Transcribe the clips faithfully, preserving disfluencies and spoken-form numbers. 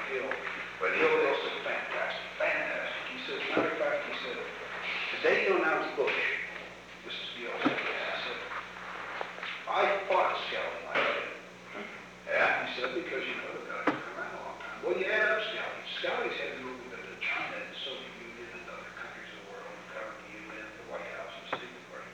Hill. But he Bill was- Hill said, fantastic, fantastic. He said, as a matter of fact, he said, today you announced Bush. Missus Gill said this. He said, I fought Skelly like that. Yeah. He said, because you know the guy's been around a long time. Well, you add up Skelly. Skelly's had movement into China and the Soviet Union and other countries of the world, covering the U N, the White House, and State Department.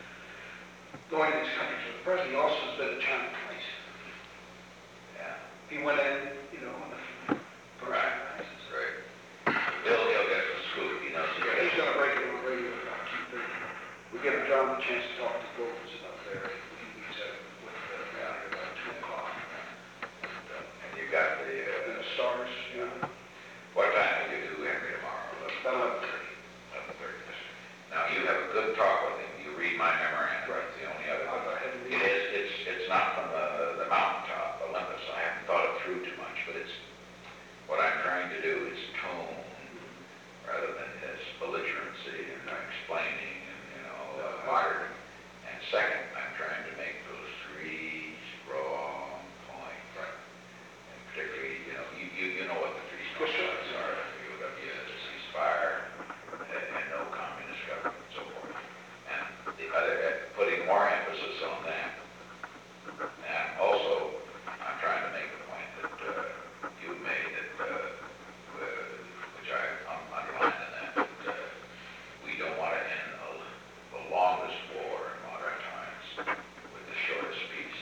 Going to these countries with the president, he also has been to China twice. Yeah. He went in, you know, on the first Right. nights. Right. Bill, he'll get the scoop, he knows. Yeah, he's got a regular radio about two thirty. We give John the chance to talk to Goldman's up there. He meets up with the uh, about two o'clock. And, uh, And you got the, and uh, the stars, you know, what time will you do Henry tomorrow? about eleven thirty. Eleven thirty. Now, you have a good talk with him, you read my memorandum, that's the only other I'll go one. ahead and It read is, it's, it's not from the, the mountaintop, Olympus, I haven't thought it through too much, but it's, what I'm trying to do is tone, rather than his belligerency and explaining and, you know, uh, martyrdom. And second, I'm trying to make those three strong points. Right. And particularly, you know, you, you, you know what the three strong Yes, sir. points are, U W S, ceasefire, and, and no communist government, and so forth. And the other, uh, putting more emphasis on that. And also, I'm trying to make the point that uh, you made that, uh, uh, which I um, underlined in that, that uh, we don't want to end the, the longest war in modern times with the shortest peace.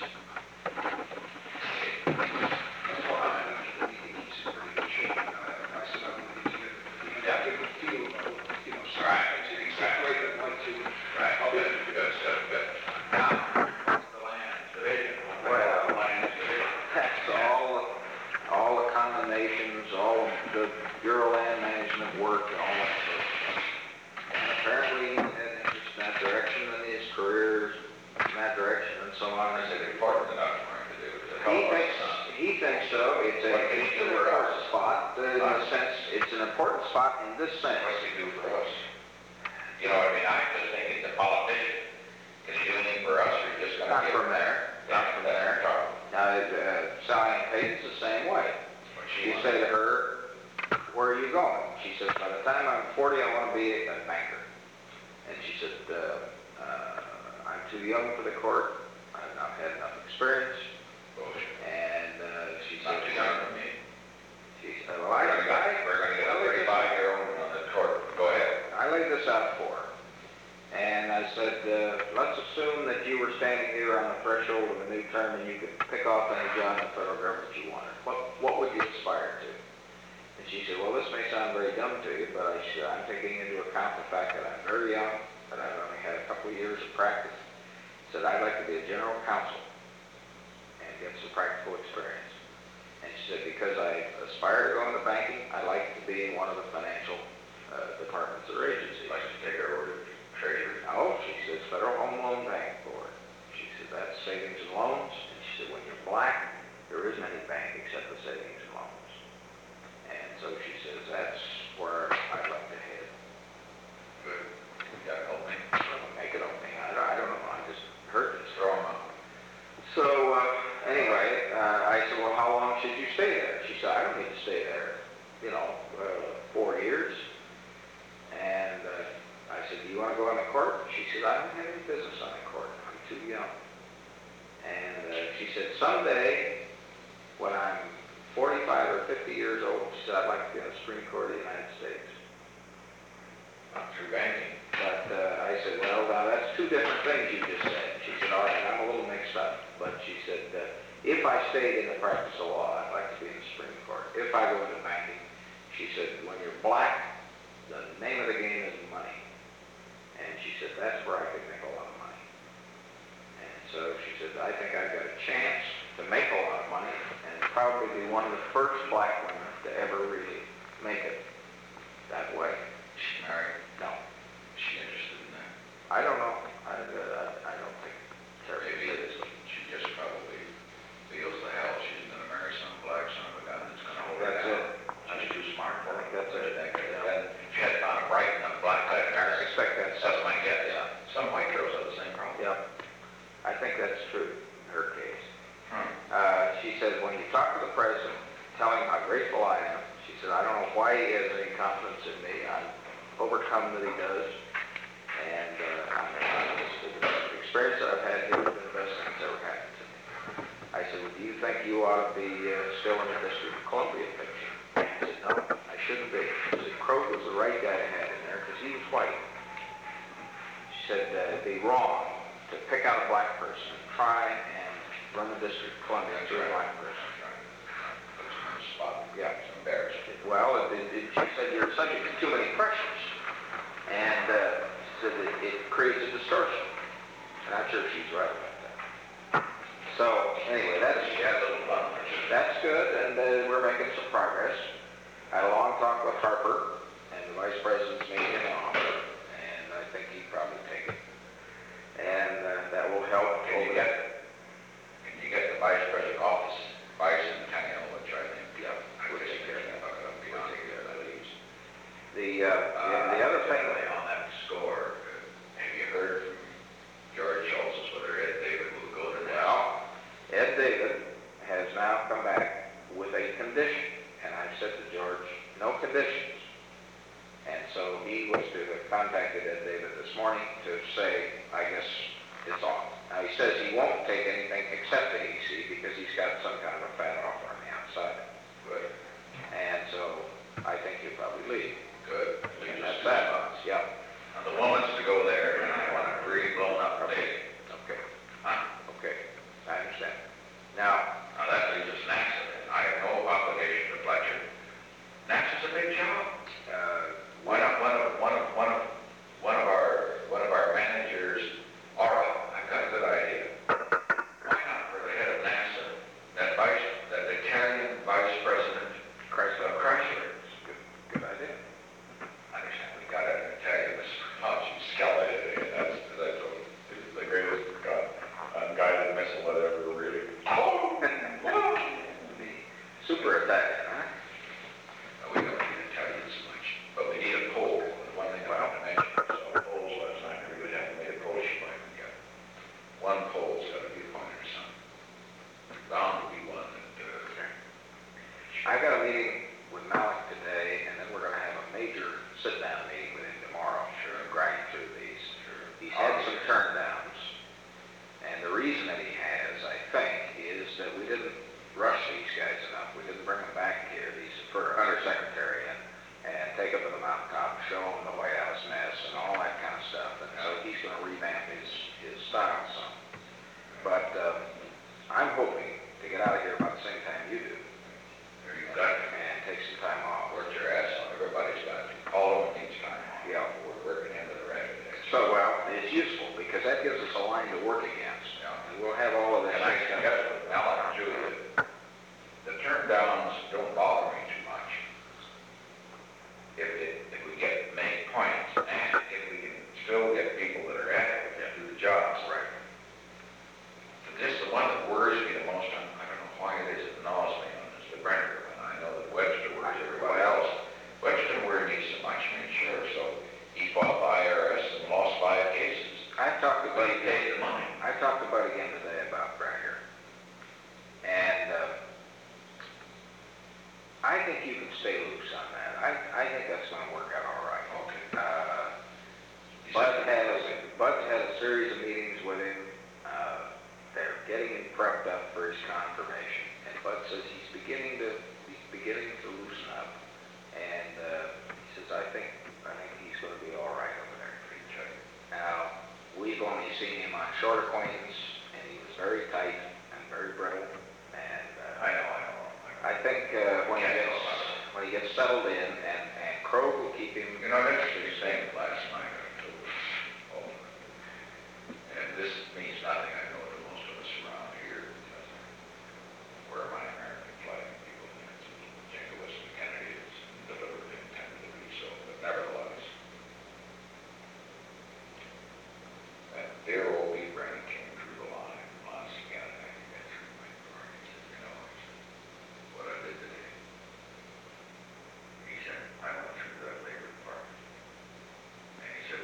That's why I after the meeting, he's in pretty good shape. And I, I said, I want to get together with him. Yeah. Give him a feel about, you know, so Right, I said, he's exactly. great, I'd like to. Right, I'll be good, good, good, good. Now, the land division. Well, the land division. That's all, all the condemnations, all the Bureau of Land Management work, and all that sort of stuff. And apparently he had interest in that direction in his career, in that direction and so on. Is it important enough for him to do it? to He help us, thinks, uh, he thinks so. It's a, What can he it's do an for us? important spot, uh, in the sense, it's an important spot in this sense. What's he do for us? You know what I mean? I just think he's a politician. Can he do anything for us, or he just gonna Not get from there, not from there. Now, uh, Sally Ann Payton's the same way. What she You wants. say to her, where are you going? She says, by the time I'm forty, I want to be a banker. And she said, uh, uh, I'm too young for the court. I've not had enough experience. Bullshit. And uh, she Not said, too young for me. she said, well, I, We're gonna get, I, we're gonna get a thirty-five-year-old on the court. Go ahead. I laid this out for her. And I said, uh, let's assume that you were standing here on the threshold of a new term and you could pick off any job in the federal government you wanted. What, what would you aspire to? And she said, well, this may sound very dumb to you, but I said, I'm taking into account the fact that I'm very young, that I've only had a couple of years of practice. I said, I'd like to be a general counsel and get some practical experience. And she said, because I aspire to go into banking, I like to be in one of the financial uh, departments or agencies. Like to take her over to Treasury. No, she says Federal Home Loan Bank Board. She said that's savings and loans. And she said when you're black, there isn't any bank except the savings and loans. And so she says that's where I'd like to head. Good. You got an opening. Make it opening. I don't, I don't know. I just heard this. Throw him out. So uh, anyway, uh, I said, well, how long should you stay there? She said, I don't need to stay there, you know, uh, four years. And uh, I said, do you want to go on the court? She said, I don't have any business on the court. I'm too young. And uh, she said, someday, when I'm forty-five or fifty years old, she said, I'd like to be on the Supreme Court of the United States. Not through banking. But uh, I said, well, now that's two different things you just said. She said, all right, I'm a little mixed up. But she said, uh, if I stayed in the practice of law, I'd like to be in the Supreme Court. If I go into banking, she said, when you're black, the name of the game is money. And she said, that's where I could make a lot of money. And so she said, I think I've got a chance to make a lot of money and probably be one of the first black women to ever really make it that way. She's married. No, Is she interested in that? I don't know. I, uh, I don't think terribly Maybe seriously. she just probably feels the hell she's gonna marry some black son of a gun that's gonna hold her That's down. it. She's too smart for it. That's What do you it. think? Yeah. And if she had found a bright enough black guy to I marry, suspect that's that's my guess. Some white girls have the same problem. Yep. I think that's true in her case. Hmm. Uh, she said, when you talk to the president, tell him how grateful I overcome that he does. And uh, I'm, I'm just, the experience that I've had here has been the best thing that's ever happened to me. I said, well, do you think you ought to be uh, still in the District of Columbia picture? He said, no, I shouldn't be. He said, Croak was the right guy to have in there because he was white. She said, uh, it'd be wrong to pick out a black person and try and run the District of Columbia to a black person. Spot. Yeah. It's embarrassing. Well, it, it, she said you're subject to too many pressures, and uh, she said it, it creates a distortion. And I'm sure she's right about that. So anyway, that's She had a little fun. that's good, and uh, we're making some progress. I had a long talk with Harper, and the vice president's made him an offer, and I think he'd probably take it, and uh, that will help. Can you over get, can you get the vice president office, vice and Tenniel, which I think, Yeah, I would take care of that, but I'm beyond care of that leaves. the uh, the, the other thing. On that score, uh, have you heard from George Schultz whether Ed David will go to that? Well, Ed David has now come back with a condition, and I said to George, no conditions. And so he was to have contacted Ed David this morning to say, I guess it's on. Now he says he won't take anything except the E C because he's got some kind of a fat offer on the outside. Good, And so I think he'll probably leave. good. We And just that's two that. spots. Yeah. Now, the woman's to go there, and I want it really blown up today. Okay. Huh? Okay. I understand. Now, Now, that leaves us NASA. I have no obligation to Fletcher. NASA's a big job. uh, Why not one of, one of, one of, one of our, one of our managers, Aura, I've got a good idea. Why not for the head of NASA, that vice, that Italian vice president, Chrysler, Chrysler? good, good idea. I understand, we got an Italian, this much skeleton, that's, that's the greatest gun, unguided missile that ever really. Oh, whoa. The super Italian, huh? We don't need Italians so much, but we need a Pole, the one thing I want to mention, so Poles last night, we would have made a Polish flag, we got one Pole's got to be appointed or something. Bound to be one that, uh, I got a meeting with Malik today, and then we're gonna have a major sit-down meeting with him tomorrow, sure, and grind through these. He's had some turn downs, and the reason that he has, I think, is that we didn't rush these guys enough. We didn't bring them back here, these, for undersecretary, and, and take them to the mountaintop, show them the White House mess, and all that kind of stuff, and so he's gonna revamp his, his style some. But, um, I'm hoping to get out of here about the same time you do, there you got it. and take some time off. Worked your ass off, everybody's got to, all of them needs time off. Yeah. We're working into the rabbit hole. So, well, it's useful, because that gives us a line to work against. Yeah. And we'll have all of this. And I can guess with Malik and Julie, the turn downs don't bother me too much. If it, if we get many points, and if we can still get people that are adequate to do the jobs. Right. But this, the one that worries me the most, I I don't know why it is, it gnaws me on this, the Brenner, and I know that Webster worries everybody else. Webster didn't worry me so much, I mean, sure, so he fought the I R S and lost five cases. I talked to But Buddy he paid the money. I talked to Buddy again today about Branger. And, uh, I think you can stay loose on that. I, I think that's gonna work out all right. Okay. Uh, He Bud said- has, Bud's had a series of meetings with him. Uh, they're getting him prepped up for his confirmation. And Bud says he's beginning to, he's beginning to loosen up. And, uh, he says, I think, I think he's gonna be all right over there. Now, we've only seen him on short acquaintance, and he was very tight and very brittle. And, uh, I know, I know. I think, uh, when he Can't gets, go about it. when he gets settled in, and, and Krog will keep him. You know, that's what he was saying last night, I told him. Oh. And this means nothing, I know, to most of us around here, because we're my American flag people, and it's Jacobus and Kennedy, it's deliberately intended to be so, but nevertheless. That dear old Lee Brennan came through the line once again, and I think that through my door, he said, you know, he said, what I did today. He said, I went through that labor department. And he said,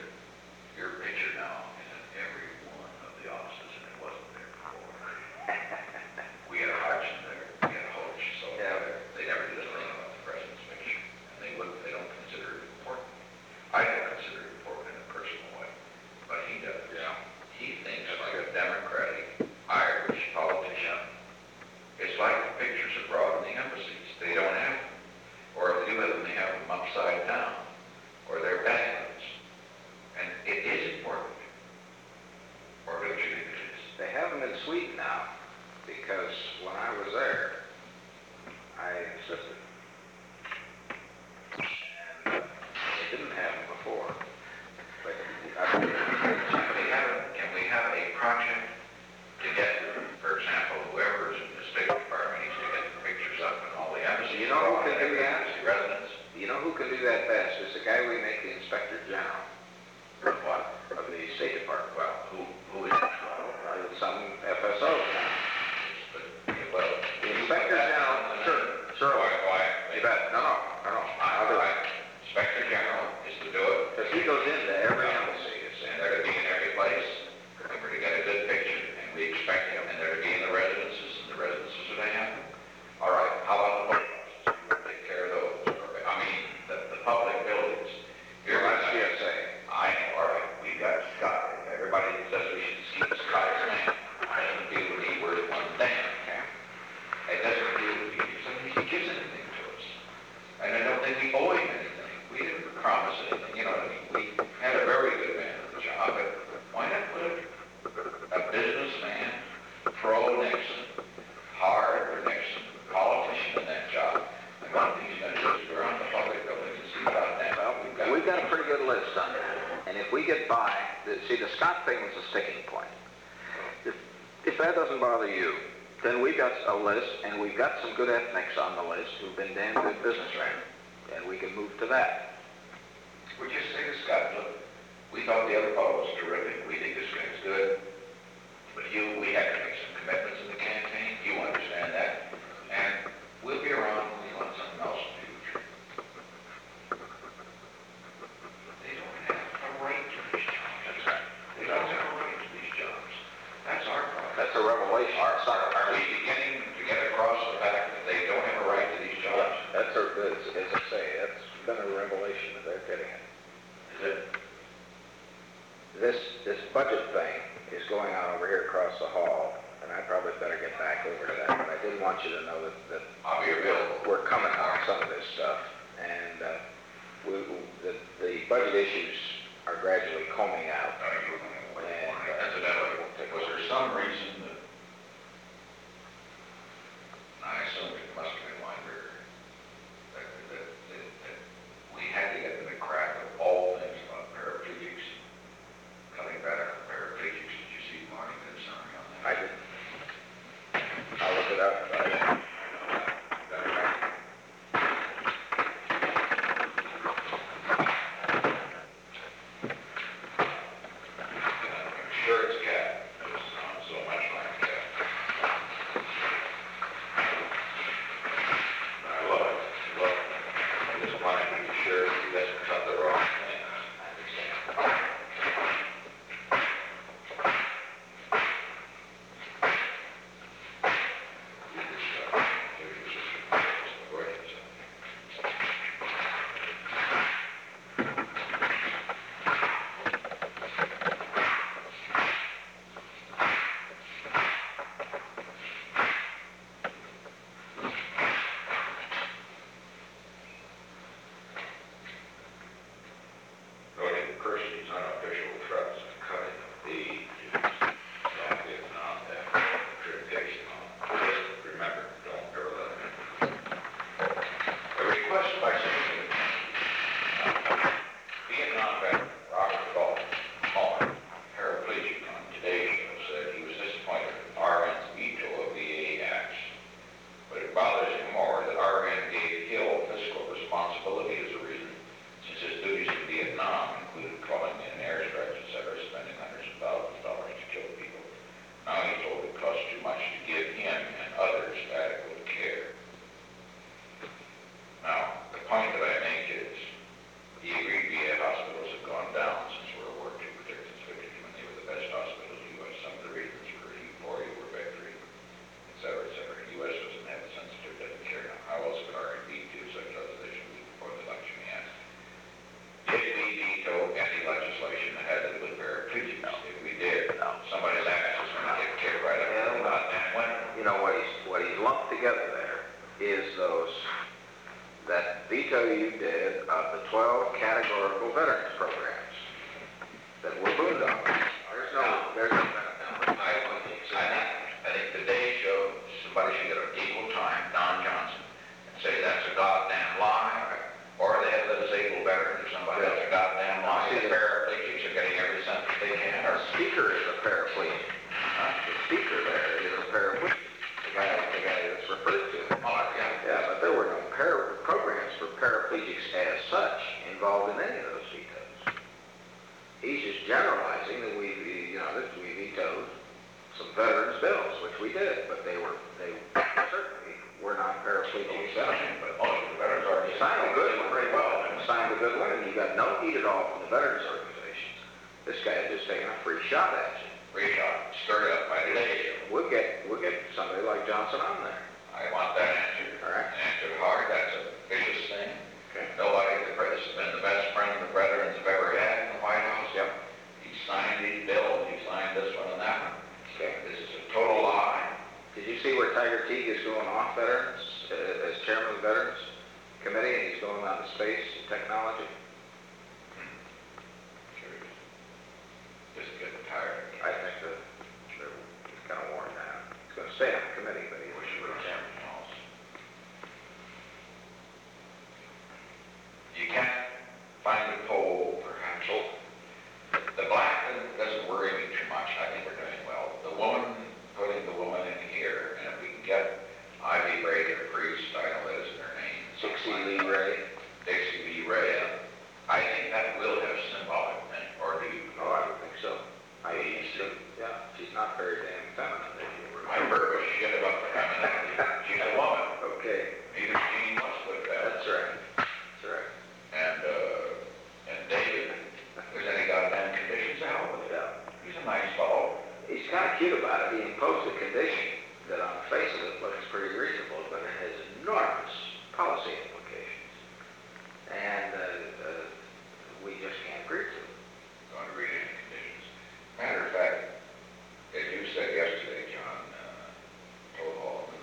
emergency. You know who can do for that? emergency residents. You know who can do that best? It's the guy we make the Inspector General Of what? of the State Department. Well, who, who is that? Well, uh, some F S O. Well, The Inspector General, sure, sure. Why, why? You bet. No, no, no, no. I'll do it. Inspector General is to do it. Because he goes into every embassy, you see. And they're to be in every place, and we're to get a good picture, and we expect him, and they're to be in the residences, and the residences are to have. All right, how about the post offices? We'll take care of those. I mean, the, the public buildings. Here, Well, that's we C got- S A. I know, all right, we got Scott. Everybody says we should keep Scott's name. I don't feel the need worth one damn, okay? It doesn't feel the need, somebody he gives anything to us. And I don't think we owe him anything. We didn't promise anything, you know what I mean? We had a very good man at the job, but why not put a, a businessman, pro Nixon, hard for Nixon, politician in that job? And one thing he's gonna do is go around the public building and see about that. Well, we've got a pretty good list on that. And if we get by, the, see, the Scott thing was a sticking point. If, if that doesn't bother you, then we've got a list, and we've got some good ethnics on the list who've been damn good businessmen. And we can move to that. We just say to Scott, look, we thought the other fellow was terrific, we think this guy's good, but you, we have to make some commitments in the campaign, you understand that, and we'll be around when we want something else in the future. They don't have a right to these jobs. That's right. They don't have a right to these jobs. That's our problem. That's a revelation. Are, are, are we beginning to get across the fact that they don't have a right to these jobs? That's a, as, as I say, that's been a revelation that they're getting it. Is it? This, this budget thing is going on over here across the hall, and I probably better get back over to that, but I did want you to know that, that I'll be available. we're coming on some of this stuff, and, uh, we, we- the, the budget issues are gradually combing out. No, you were going to wait. Incidentally, was there some reason that, I assume it must have been Weinberger, that, that, that, that we had to get to the crack of all things about paraplegics, coming back on paraplegics? Did you see Marty did a summary on that? I did. I'll look it up. I- I'm sure it's cat, it sounds so much like cat. I love it, I love it. I just want to be sure he doesn't cut the wrong thing. I understand. You can stop. Maybe it's just a word or something. Noting Kirsty's unofficial trust cutting of the South Vietnam interpretation on this. Remember, don't ever let him in. A request by citizen Vietnam veteran Robert Dalton, Muller, paraplegic on today's show, said he was disappointed with R N's veto of V A acts. But it bothers him more that R N gave Hill fiscal responsibility as a reason, since his duties in Vietnam included calling in airstrikes, et cetera, spending hundreds of thousands of dollars to kill people. Now he's told it costs too much to give him and others adequate care. Now, the point that I make is, he agreed V A hospitals have gone down since World War Two, particularly particularly when they were the best hospitals in the U S Some of the reasons were euphoria, were victory, et cetera, et cetera. The U S doesn't have a sensitive, doesn't care. Now, how else could R and D do such legislation week before the election, he asked? Did we veto any legislation that had to do with paraplegics? If we did, somebody's ass is going to get kicked right up in the goddamn window. You know, what he's, what he's lumped together there is those, that veto you did of the twelve categorical veterans programs that were boondoggles. There's no, there's no benefit. I, I think, I think the day show, somebody should get an equal time, Don Johnson, and say that's a goddamn lie, or the head of the disabled veterans or somebody, that's a goddamn lie. The paraplegics are getting every cent that they can. Our speaker is a paraplegic. Huh? The speaker there is a paraplegic. The guy, the guy that's referred to. Oh, yeah. Yeah, but there were no paraplegics as such involved in any of those vetoes. He's just generalizing that we, you know, that we vetoed some veterans' bills, which we did, but they were, they certainly were not paraplegic exemption. But most of the veterans are. You signed a good one, very well, and signed a good one, and you got no heat at all from the veterans organizations. This guy is just taking a free shot at you. Free shot, stirred up by the issue. We'll get, we'll get somebody like Johnson on there. I want that answered. All right. Answered hard, that's a vicious thing. Okay. Nobody, the this has been the best friend the veterans have ever had in the White House. Yep. He signed these bills, he signed this one and that one. Okay. This is a total lie. Did you see where Tiger Teague is going off veterans, uh, as chairman of the Veterans Committee, and he's going on to space and technology? Curious. Just getting tired. I think that that he's kind of worn down. He's going to stay on the committee, but he Wish should you were be chairman. something else. You can't find a poll, perhaps. The black doesn't worry me too much. I think we're doing well. The woman, putting the woman in here, and if we can get Ivy Ray to Priest, I know that isn't her name. Dixie Lee Ray. Dixie Lee Ray. I think that will have symbolic thing, or do you? Oh, I would think so. I mean, she, yeah, she's not very damn feminine, if you were. I heard shit about the femininity. She's a woman. Okay, Neither Jean Westwood that. that's right. That's right. And, uh, and David, if there's any goddamn conditions to help with it. Yeah. He's a nice fellow. He's kind of cute about it. He imposed a condition that on the face of it looks pretty reasonable, but it has enormous policy implications. And uh, uh, we just can't agree to it. Going to read any conditions. Matter of fact, as you said yesterday, John, uh, told Alderman,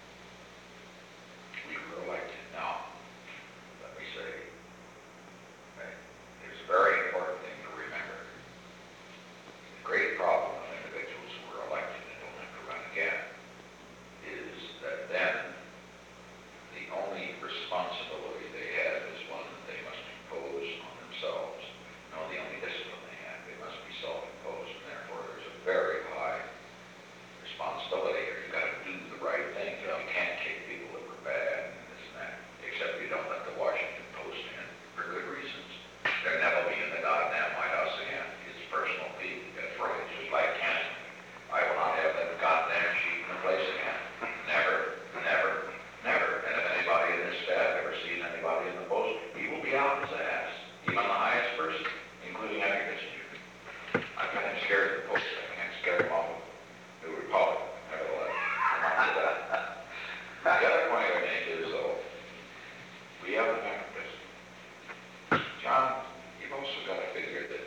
we were elected. Now, let me say, that there's a very important thing to remember. The great problem of individuals who are elected and don't have to run again is that then the only responsibility they have is one that they must impose on themselves. No, the only discipline they have, they must be self-imposed, and therefore there's a very high responsibility here. You've got to do the right thing. You know, you can't kick people that were bad and this and that, except you don't let the Washington Post in for good reasons. They'll never be in the goddamn White House again. It's personal pique. That's right. It's just like cancer. I will not have that goddamn sheet in place again. Never, never, never. And if anybody in this staff ever sees anybody in the Post, he will be out his ass. Even the highest person, including Edgar Kissinger. I'm kind of scared of the Post. I can't scare him off of the Republic. Nevertheless, I'm not to that. The other point I make is, though, we have the fact this. John, you've also got to figure that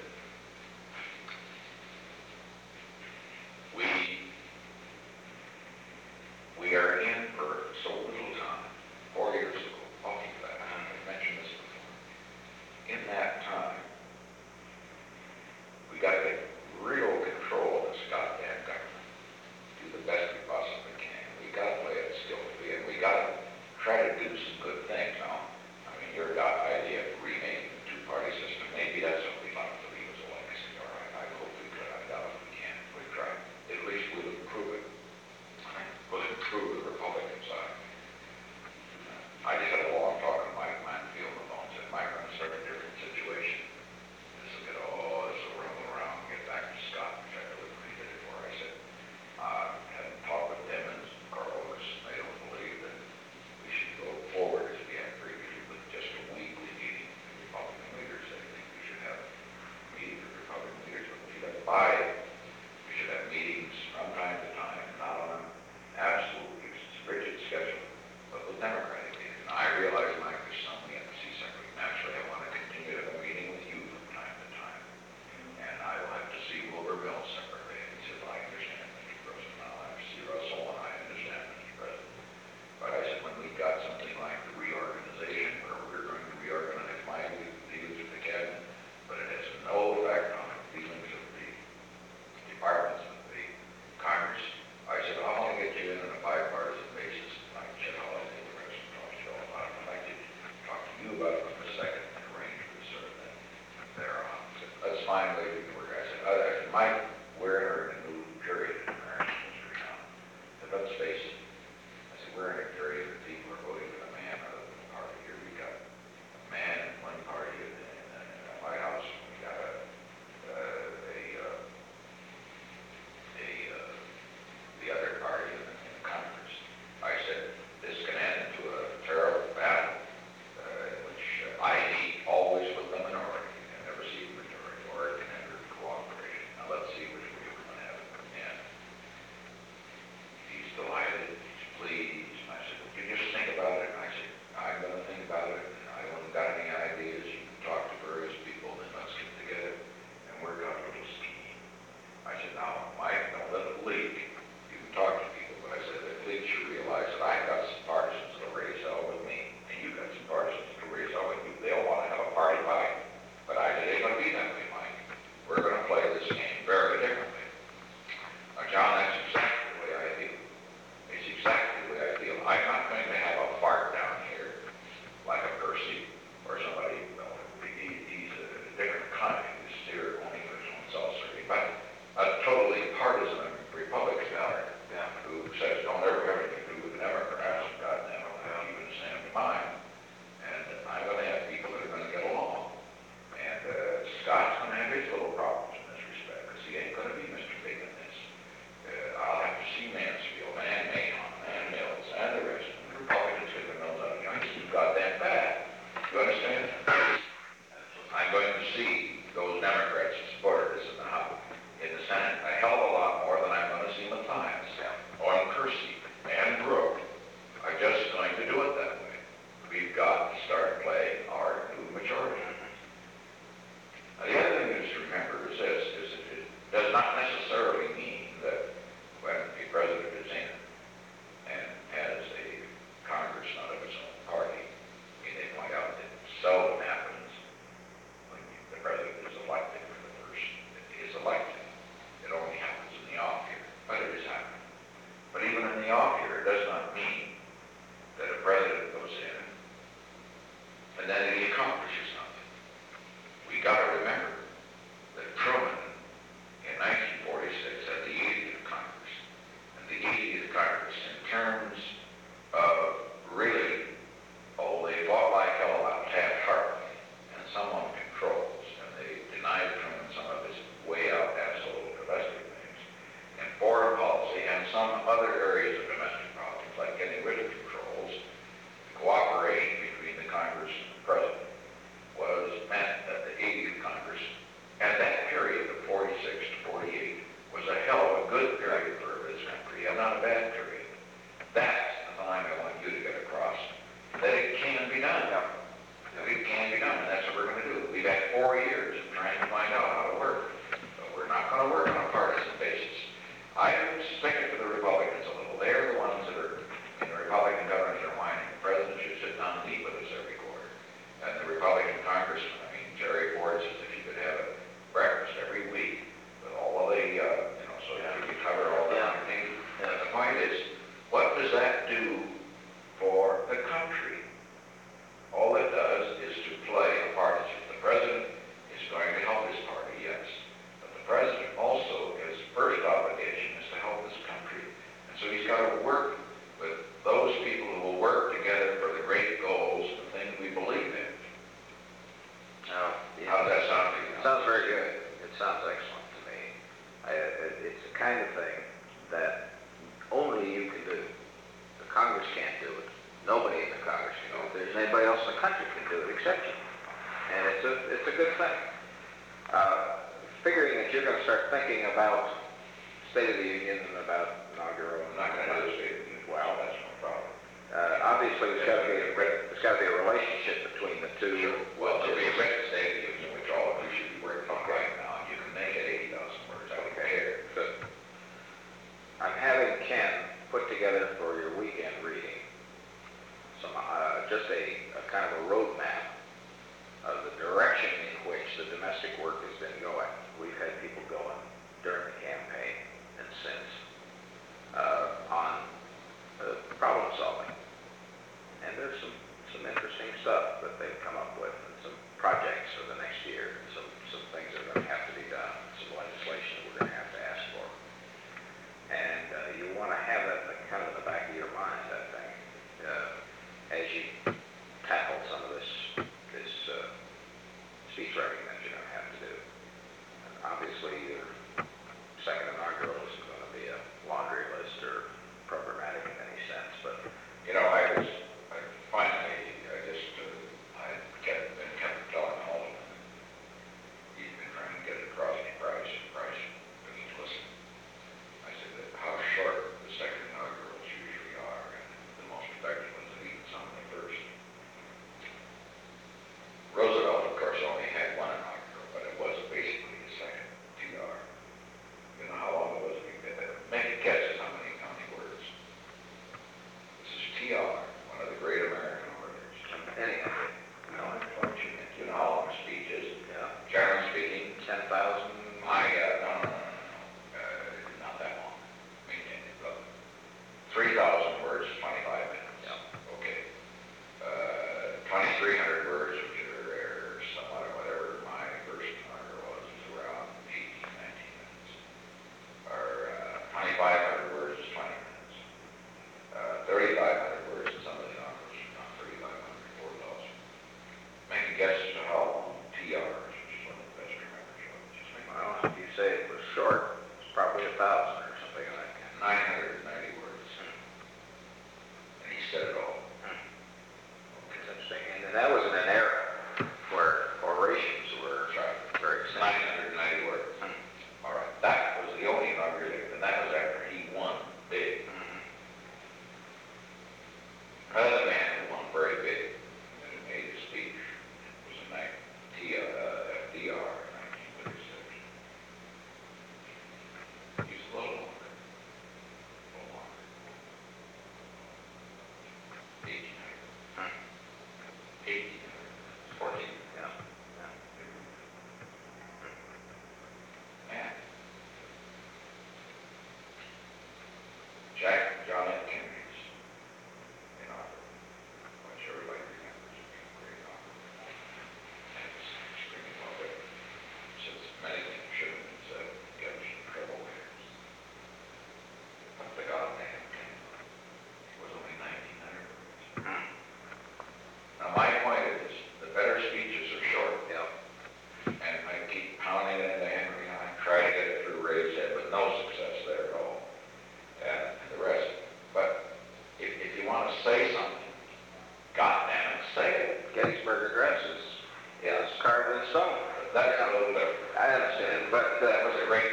we we are in for so little time. Four years ago, talking about it, I've mentioned this before. In that time, we got to get real control of this goddamn government. Do the best we possibly can. We got to play it skillfully, and we got to try to do some good things now. I mean, your got idea of remaking the two-party system, maybe that's what we'd like to leave as a legacy. All right, I hope we could. I doubt if we can. We try. At least we'll improve it. We'll improve the Republican side. I just had a long talk with Mike Manfield on the phone. Said, Mike, we're in a certain different situation. This will get all this will rumble around and get back to Scott, which I really did it for. I said, uh, had a talk with them and Carl was, they don't believe that we should go forward as we have previously with just a weekly meeting with Republican leaders. They think we should have a meeting with Republican leaders, but we should have five. We should have meetings from time to time, not on an absolutely rigid schedule, but with Democratic leaders. And I realize, Mike, there's some we have to see separately. Naturally, I want to continue to have a meeting with you from time to time. And I will have to see Wilbur Mills separately. And he says, I understand, Mister President. I'll have to see Russell, and I understand, Mister President. But I said, when we've got something like the reorganization, where we're going to reorganize my dealings with the cabinet, but it has no effect on the dealings of the departments with the Congress. I said, I want to get you in on a bipartisan basis. Like Chet Holiday, the President talks to you all about it. I'd like to time, and I'm gonna have people that are gonna get along. And, uh, Scott's gonna have his little problems in this respect, because he ain't gonna be Mister Big in this. Uh, I'll have to see Mansfield and Mahon and Mills and the rest, and the Republicans get their nose out of joint, it's too goddamn bad. You understand? I'm going to see those Democrats who supported this in the House, in the Senate, a hell of a lot more than I'm going to see Mathias, or Kersey, and Brooke are just going to do it that way. We've got to start playing our new majority. Now, the other thing to just remember is this, is that it does not necessarily mean that when a president is in and has a Congress not of his own party, I mean, they point out that it seldom happens when the president is elected for the first, is elected. It only happens in the off year, but it is happening. But even in the off year, it does not mean that a president goes in and then he accomplishes something. We got to remember that Truman in nineteen forty-six had the eightieth Congress, and the eightieth Congress in terms of really, oh, they fought like hell about Taft-Hartley and someone controls, and they denied Truman some of his way out asshole domestic things, and foreign policy and some other areas of domestic problems, like getting rid of controls. Cooperation between the Congress and the President was meant that the eightieth Congress, and that period of forty-six to forty-eight, was a hell of a good period for this country, and not a bad period. That's the line I want you to get across, that it can be done. That it can be done, and that's what we're going to do. We've had four years of trying to find out how to work, but we're not going to work on a partisan basis. I stick it to the Republicans a little. They're the ones that are, and the Republican governors are whining. The president should sit down and eat with us every quarter. And the Republican congressman, I mean, Jerry Ford says if you could have a breakfast every week with all of the, uh, you know, so that you could cover all the Yeah. things. And the point is, what does that do for the country? All it does is to play a partisan. The president is going to help his party, yes. But the president also, his first obligation is to help this country. And so he's got to work with those people who will work together for the great goals and things we believe in. Now, How does that sound to you? it sounds very good. It sounds excellent to me. I, it, it's the kind of thing that only you can do. The Congress can't do it. Nobody in the Congress can do it. If there's anybody else in the country can do it except you. And it's a, it's a good thing. Uh, figuring that you're going to start thinking about State of the Union and about inaugural. I'm not going to do the State of the Union. Well, that's no problem. Uh, obviously, there's got to be a, there's got to be a relationship between the two. Well, to be a written State of the Union, which all of you should be working on right now, you can make it eighty thousand words. I don't care. Good. I'm having Ken put together for your weekend reading some, uh, just a, a kind of a roadmap of the direction in which the domestic work has been going. We've had people going during the campaign and since uh, on uh, problem solving. And there's some, some interesting stuff that they've come up with, and some projects for the next year, and some, some things that are going to have to be done, some legislation that we're going to have to ask for. And uh, you want to have that like, kind of in the back of your mind, I think, uh, as you tackle some of this, this uh, speech writing that you're going to have to do. And obviously, your second inaugural isn't going to be a laundry list or programmatic in any sense, but You know, I was, I finally, I just, uh, I kept, been kept telling all of them, he's been trying to get it across to Price, Price, but he's listening. I said that how short the second inaugurals usually are, and the most effective ones are even some of the first. Roosevelt, of course, only had one inaugural, but it was basically a second T R. You know how long it was? Make it guess how many, how many words. This is T R, one of the great American orators. anyhow, No, unfortunate. You know how long a speech is? yeah, Generally speaking, ten thousand. I, uh, no, no, no, no, no, uh, not that long. I mean, uh, three thousand words, twenty-five minutes. Yeah. Okay. Uh, twenty-three hundred words, which are somewhat or whatever my first inaugural was, is around eighteen, nineteen minutes. Or, uh, twenty-five hundred words is twenty minutes. Uh, thirty-five hundred words in some of the inaugurals, not thirty-five hundred.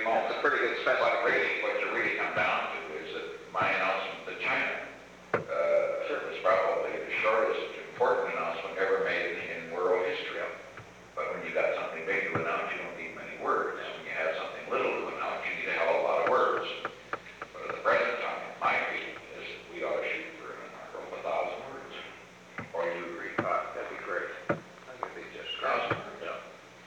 That's a pretty good What specification. really, what you really come down to is that my announcement to China, uh, was probably the shortest important announcement ever made in world history. But when you got something big to announce, you don't need many words. When you have something little to announce, you need a hell of a lot of words. But at the present time, my view is that we ought to shoot for a thousand words. Or you agree? Uh, that'd be great. That'd be just great. Thousand words? Yeah.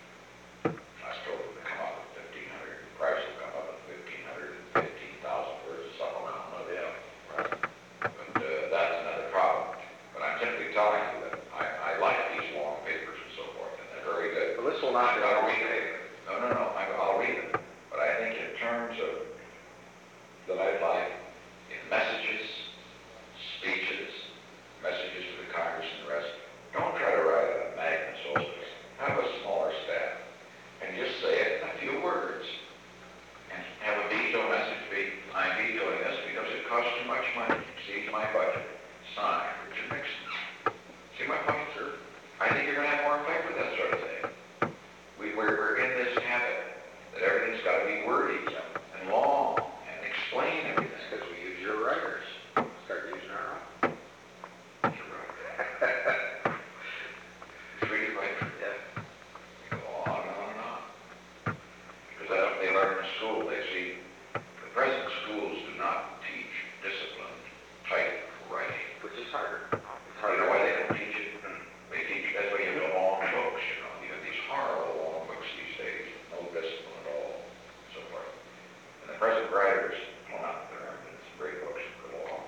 I suppose we'll come up with fifteen hundred, price will come up with fifteen hundred and fifteen thousand words, some amount of it. Right. But uh, that's another problem. But I'm simply telling you that I, I like these long papers and so forth, and they're very good. Well, this will not be a I'll long read paper. it. No, no, no, I, I'll read it. But I think in terms of, that I'd like in messages, speeches, messages to the Congress and the rest, don't try to write a magnus opus. Have a smaller staff and just say it in a few words. And have a veto message be, I'm vetoing this because it costs too much money, exceeds my budget. Signed, Richard Nixon. See my point, sir? I think you're going to have more effect with that sort of thing. We, we're, we're in this habit that everything's got to be wordy and long and explain everything. Because we use your writers. Start using our own. You're right. Treat it like Yeah. you go on and on and on. Because that's what they learn in school. They see the present schools do not teach discipline, type writing. Which is harder. It's You harder. know why they don't teach it? They teach, that's why you have the long books, you know. You have these horrible long books these days, no discipline at all, and so forth. And the present writers, well, not that there aren't some great books for long.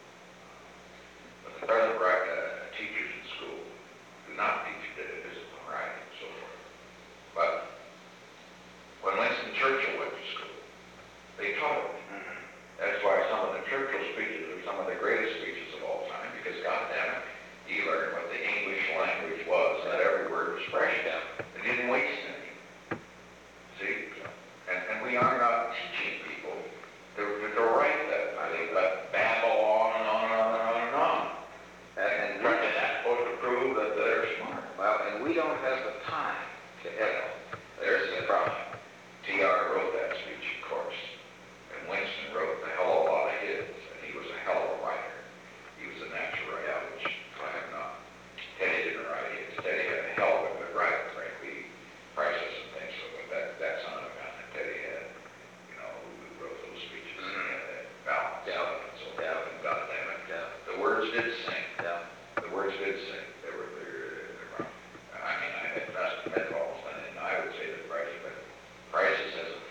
But the present write, uh, teachers in school do not teach discipline writing and so forth. But when Winston Churchill went to school, they taught it. Mhm. That's why some of the Churchill speeches are some of the greatest speeches of all time, because goddamn it, he learned what the English language was, and that every word was fresh. They didn't waste any. See? And, and we are not teaching people to, to, to write that. I think that babble on and on and on and on and on. And, And and trying to that's supposed to prove that they're smart. well, and we don't have the time to edit. There's the problem. T R wrote that speech, of course. And Winston wrote a hell of a lot of his, and he was a hell of a writer. He was a natural writer, which I have not. Teddy didn't write his. Teddy had a hell of a good writer, frankly. Prices and things, so but that, that's not a kind that Teddy had, you know, who who wrote those speeches. He had that balance Yeah. and so forth. Yeah. And goddamn it, Yeah. the words did sing. Yeah. The words did sing. They were, they were, they were, I mean, I had best met almost, and I would say that Price, but Prices has a,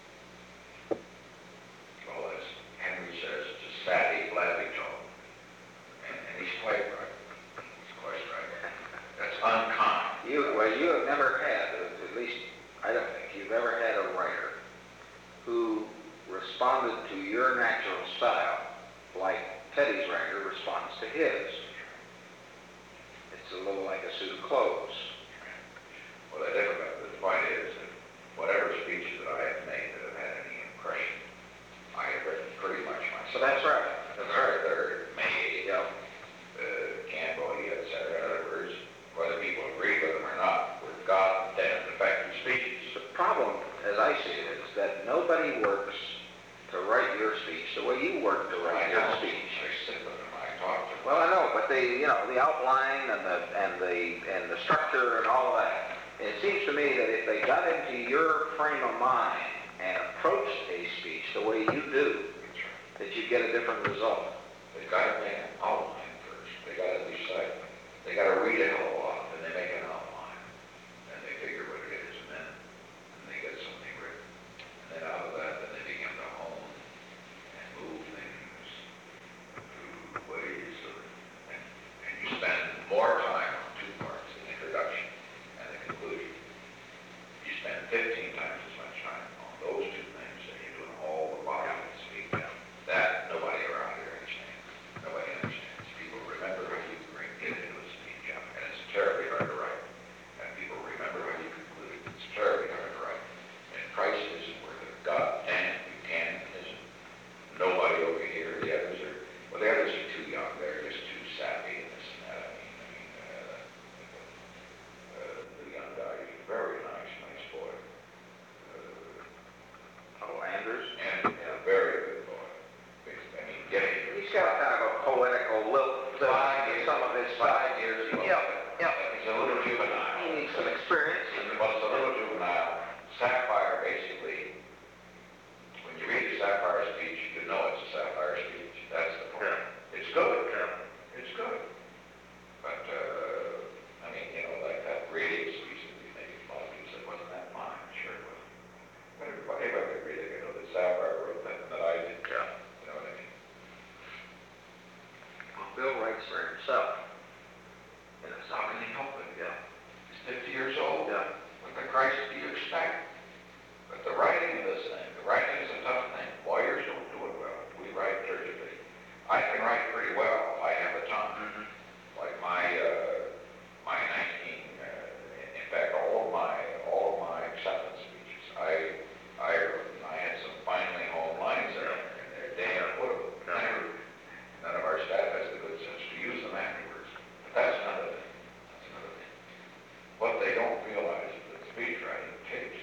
well, as Henry says, it's a fatty, flabby tone. And, and he's quite right. He's quite right. That's uncommon. You, well, you have never had, at least, I don't think, you've ever had a writer who responded to your natural style like Teddy's writer responds to his. It's a little like a suit of clothes. Well, the difficult, the point is that whatever speeches that I have made that have had any impression, I have written pretty much myself. So that's right. That's right. They're made, Yeah. uh, Cambodia, et cetera. In other words, whether people agree with them or not, were goddamn effective speeches. The problem, as I see it, is that nobody works to write your speech the way you work to I write your know, speech. I sit with them, I talk to them. Well, I know, but the, you know, the outline and the, and the, and the structure and all of that, it seems to me that if they got into your frame of mind and approached a speech the way you do, that you get a different result. They've got to make an outline first. They got to decide. They got to read a hell of a lot, then they make an outline. And they figure what it is, and then, and they get something written. And then out of that, then they begin to hone and move things through ways of, and, and you spend more time on two parts, the introduction and the conclusion. You spend fifteen times as much time on those two things than you do on all the body of the speech. That nobody around here understands. Nobody understands. People remember how you bring it Jersey. Yeah, yeah. It's a little juvenile. You need some experience. Well, it's a little juvenile. Sapphire, basically, when you read the Sapphire speech, you know it's a Sapphire speech. That's the point. Yeah. It's good. Yeah. It's good. But, uh, I mean, you know, like that radio speech that we made, a lot of people said, wasn't that mine? Sure it was. But everybody, everybody could read it, you know, that Sapphire wrote that, that I did. Yeah. You know what I mean? Well, Bill writes for himself. And it's How can he help it? Yeah. He's fifty years old. Yeah. What the Christ do you expect? But the writing of this thing, the writing is a tough thing. Lawyers don't do it well. We write turgidly. I can write pretty well. I have a tongue. Mm-hmm. Like my, uh, my nineteen, uh, in fact, all of my, all of my acceptance speeches, I, I, I had some finely honed lines there, and they're damn quotable. Never, none of our staff has the good sense to use them afterwards. But that's another thing. That's another thing. What they don't realize is that speech writing takes.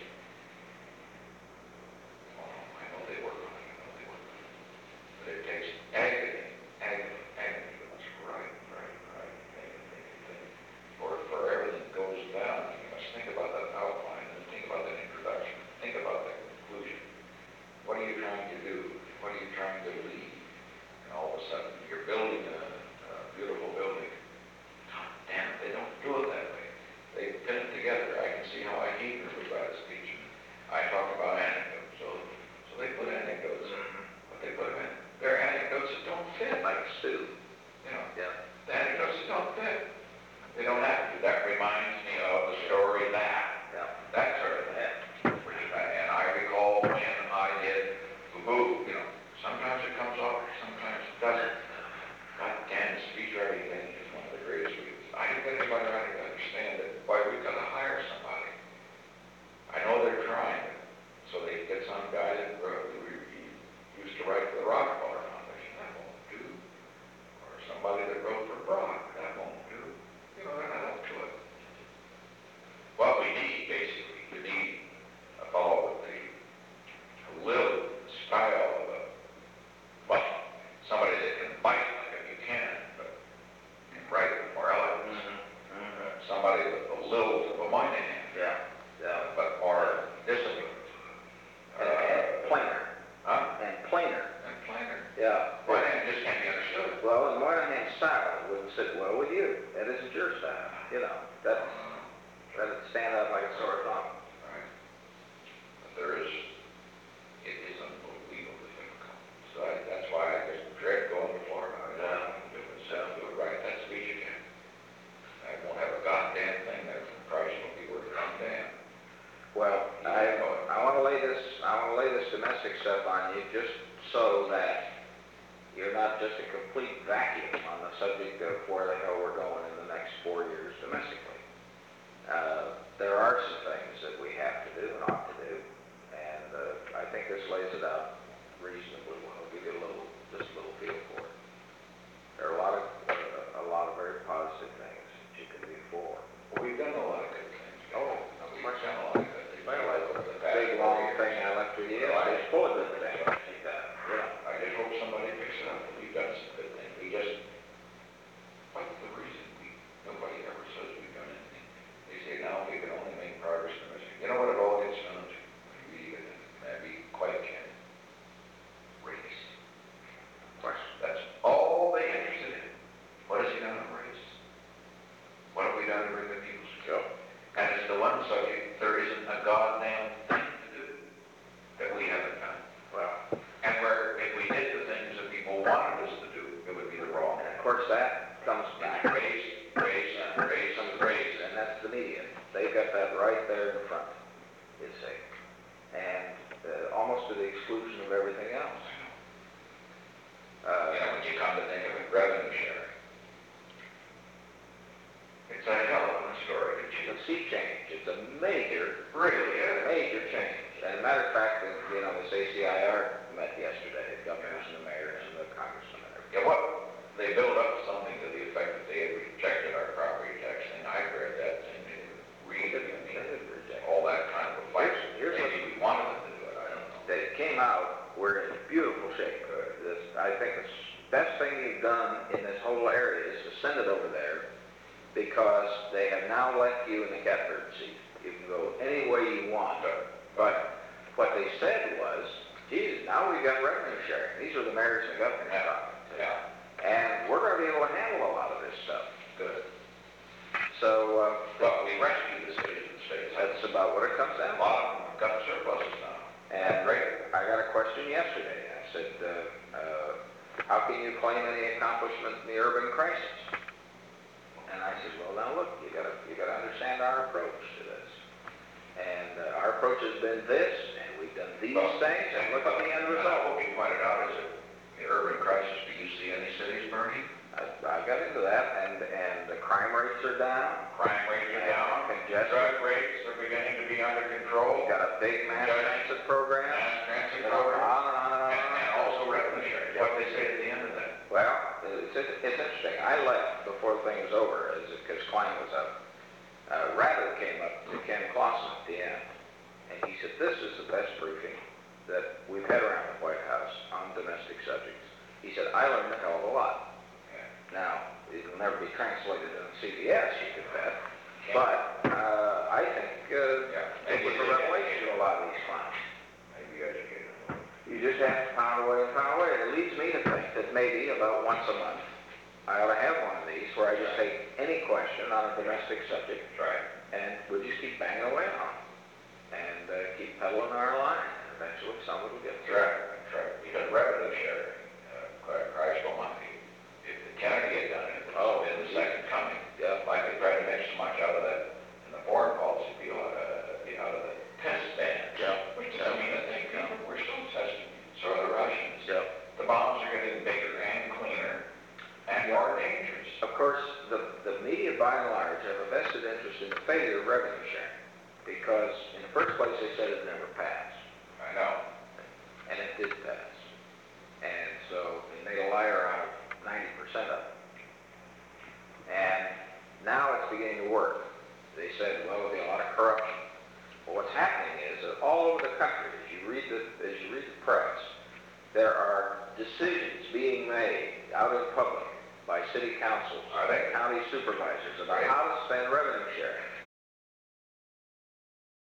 Oh, I know they work on it. I know they work on it. But it takes agony, agony, agony. You must write, write, write, think, think, think. For, for everything goes down. You must think about that outline and think about that introduction. Think about that conclusion. What are you trying to do? What are you trying to lead? And all of a sudden, you're building a, a beautiful building. God damn it, they don't do it that way. They pin it together. I can see how I hate when we write a speech. And I talk about anecdotes. So, so they put anecdotes in. But they put them in. They're anecdotes that don't fit. Like Stu. You know, Yeah. the anecdotes that don't fit. They don't have to. That reminds me of the story that. Yeah. That sort of thing. And I recall when I did Boo, you know, sometimes it comes off, sometimes it doesn't. God damn, the speech writing thing is one of the greatest reasons. I don't get anybody writing to understand that why we've got to hire somebody. I know they're trying, so they get some guy that wrote, who used to write for the Rockefeller Foundation. That won't do. Or somebody that wrote for Brock. That won't do. You know, they're not up to it. What we need, basically, we need a fellow with the a little style of a button. Somebody that can bite like a Buchanan, but can write with more elegance. Mm-hmm. Mm-hmm. Somebody with a little of a Moynihan, Yeah. Yeah. but more disciplined. And, and plainer. Huh? And plainer. And plainer. Yeah. Moynihan just can't be understood. Well, and Moynihan's style wouldn't sit well with you. That isn't your style. You know, that's, that'd stand out like a sore thumb. Right. But there is, it is unbelievably difficult. So I, that's why I just dread going to Florida. I don't want to do it, so do it right. That speech again. I won't have a goddamn thing there from Christ will be worth a damn. Well, I, I want to lay this, I want to lay this domestic stuff on you just so that you're not just a complete vacuum on the subject of where the hell we're going in the next four years domestically. Uh, there are some things that we have to do and ought to do, and uh, I think this lays it out reasonably well. Give you a little, just a little feel for it. There are a lot of, uh, a lot of very positive things that you can do for. Well, we've done a lot of good things. Oh, We've done a lot of good things. Well, like Over the the past big four long years. thing I left with you, it's full of good things. Yeah. I just hope somebody picks it up. We've done some good things. We just, what's the reason we, nobody ever says we've done anything? They say now we can only make progress in this. You know what it all gets down to? We, uh, be quite candid. Race. Of course. That's all they interested in. What has he done on race? What have we done to bring the people together? And it's the one subject there isn't a goddamn thing to do that we haven't done. Well, And where if we did the things that people wanted us to do, it would be the wrong. and of course that comes back. It's race, race, race, and race. And that's the media. They've got that right there in front, you see. And uh, almost to the exclusion of everything else. Uh, You know, when you come to think of it, revenue sharing. It's a hell of a story to It's choose. a sea change. It's a major, Really is. major change. And a matter of fact, uh, you know, this A C I R met yesterday, the governors and the mayors and the congressmen and everything. Yeah, what, they built up something to the effect that they had rejected our property tax thing. I read that thing, they read it, I mean, all that kind of a fight. Here's- here's what- Maybe we wanted them to do it, I don't know. They came out, we're in beautiful shape. Uh, This, I think the best thing you've done in this whole area is to send it over there, because they have now left you in the catbird seat. You can go any way you want. But what they said was, geez, now we've got revenue sharing. These are the mayors and governors talking. Yeah. And we're going to be able to handle a lot of this stuff. Good. So, uh, Well, we rescued the cities and states. that's about what it comes A down to. lot of them have got surpluses now. And I got a question yesterday. I said, uh, uh, how can you claim any accomplishment in the urban crisis? And I said, well, now look, you gotta, you gotta understand our approach to this. And uh, our approach has been this, and we've done these Well, things, and look at the end result. What we pointed out is that the urban crisis, do you see any cities burning? I, I got into that, and, and the crime rates are down. Crime rates are down, Congestion. drug rates are beginning to be under control, We've got a big mass transit program. mass transit You know, on program, and on and on and, and and on. also revenue sharing. What they say at the end of that. Well, it's, it's interesting. I left before the thing was over, as because Klein was up. Uh, Rabbit came up to Ken Clausen at the end, and he said, this is the best briefing that we've had around the White House on domestic subjects. He said, I learned a hell of a lot. Now, it'll never be translated on C B S, you can bet, but uh, I think uh, Yeah. it was a revelation to a lot of these clowns. Maybe educated. You just have to pound away and pound away. It leads me to think that maybe about once a month, I ought to have one of these where I just take any question on a domestic subject, Right. and we'll just keep banging away on it, and uh, keep peddling our line, and eventually someone will get That's through. right, that's right. Because revenue sharing, uh, Christ Almighty, if the Kennedy had done it, it would Oh, have been the second coming. Yeah. Like they tried to make so much out of that in the foreign policy deal, out of, uh, out of the test ban. Yeah. Which doesn't mean a thing, you know, we're still testing. So are the Russians. Yeah. The bombs are getting bigger and cleaner and more dangerous. Of course, the, the media by and large have a vested interest in the failure of revenue sharing, because in the first place they said it never passed, I know. and it did pass. And so they made a liar out of ninety percent of it. And now it's beginning to work. They said, well, there'll be a lot of corruption. Well, what's happening is that all over the country, as you read the, as you read the press, there are decisions being made out in public by city councils, Are they? county supervisors about Right. how to spend revenue sharing.